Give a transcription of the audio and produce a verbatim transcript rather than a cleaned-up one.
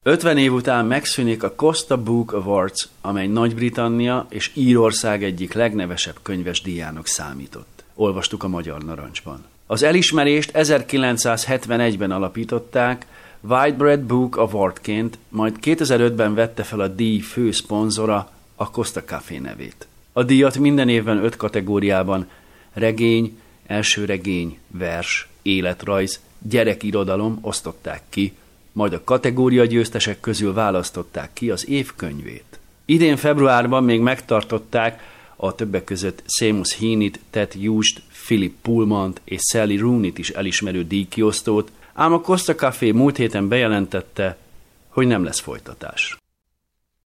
ötven év után megszűnik a Costa Book Awards, amely Nagy-Britannia és Írország egyik legnevesebb könyvesdíjának számított. Olvastuk a Magyar Narancsban. Az elismerést ezerkilencszázhetvenegyben alapították, Whitbread Book Awardként, majd kétezer-ötben vette fel a díj fő szponzora, a Costa Café nevét. A díjat minden évben öt kategóriában regény, első regény, vers, életrajz, gyerekirodalom osztották ki, majd a kategória győztesek közül választották ki az év könyvét. Idén februárban még megtartották a többek között Seamus Heaney-t, Ted Hughes-t, Philip Pullmant és Sally Rooney-t is elismerő díjkiosztót, ám a Costa Café múlt héten bejelentette, hogy nem lesz folytatás.